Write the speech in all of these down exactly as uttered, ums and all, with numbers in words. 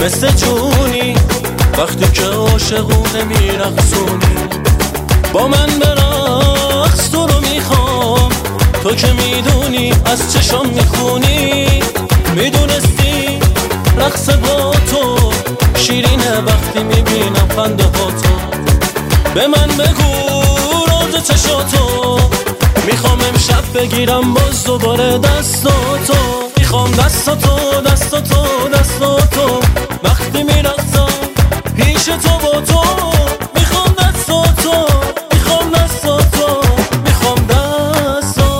مثل جونی وقتی که عاشقونه میرقصونی. با من برقص تو رو میخوام، تو که میدونی از چشام میخونی. میدونستی رقص با تو شیرینه وقتی میبینم خنده ها تو. به من بگو راز چشاتو، میخوام امشب بگیرم باز دوباره دستاتو. میخوام دستاتو دستاتو دستاتو وقتی میرقصم پیش تو با تو. میخوام دستاتو میخوام دستاتو میخوام دستاتو.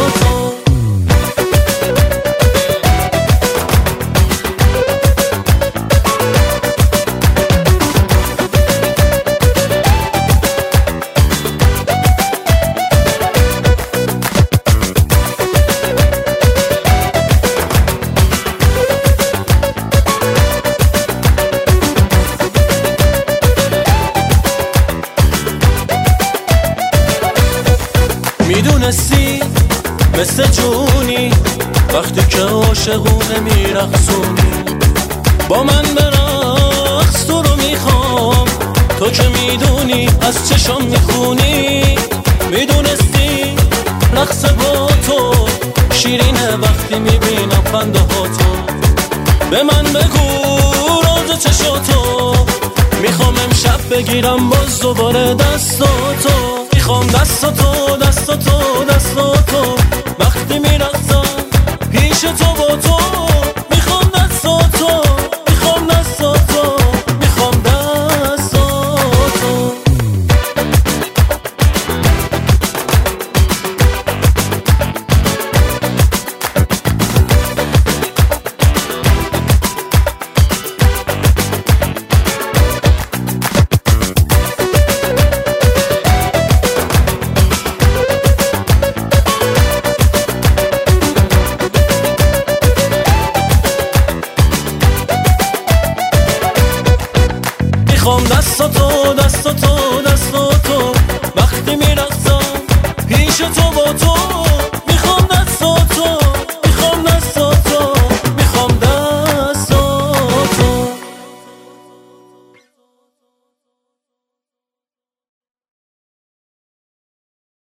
میدونستی مثل جونی وقتی که عاشقونه میرقصونی. با من برقص تو رو میخوام، تو که میدونی از چشام میخونی. میدونستی رقص با تو شیرینه وقتی میبینم خنده ها تو. به من بگو راز چشاتو، میخوام امشب بگیرم باز دوباره دستاتو. میخوام دستاتو دستاتو